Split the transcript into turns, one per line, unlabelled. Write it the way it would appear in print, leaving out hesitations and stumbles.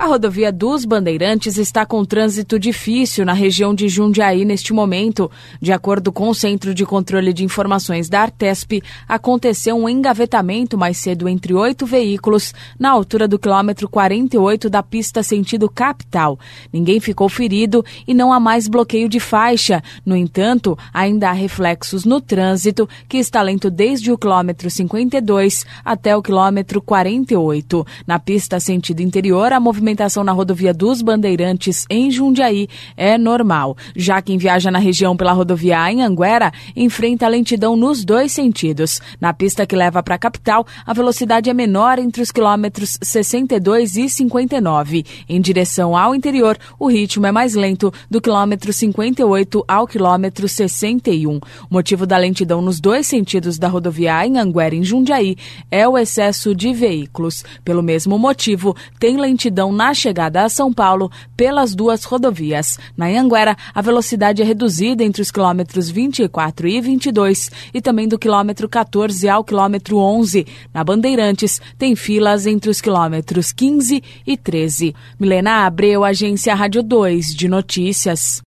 A rodovia dos Bandeirantes está com trânsito difícil na região de Jundiaí neste momento. De acordo com o Centro de Controle de Informações da Artesp, aconteceu um engavetamento mais cedo entre 8 veículos na altura do quilômetro 48 da pista sentido capital. Ninguém ficou ferido e não há mais bloqueio de faixa. No entanto, ainda há reflexos no trânsito, que está lento desde o quilômetro 52 até o quilômetro 48. Na pista sentido interior, a movimentação na rodovia dos Bandeirantes em Jundiaí é normal. Já quem viaja na região pela rodovia Anhanguera enfrenta lentidão nos dois sentidos. Na pista que leva para a capital, a velocidade é menor entre os quilômetros 62 e 59. Em direção ao interior, o ritmo é mais lento do quilômetro 58 ao quilômetro 61. O motivo da lentidão nos dois sentidos da rodovia Anhanguera em Jundiaí é o excesso de veículos. Pelo mesmo motivo, tem lentidão na chegada a São Paulo pelas duas rodovias. Na Anhanguera, a velocidade é reduzida entre os quilômetros 24 e 22 e também do quilômetro 14 ao quilômetro 11. Na Bandeirantes, tem filas entre os quilômetros 15 e 13. Milena Abreu, Agência Rádio 2 de Notícias.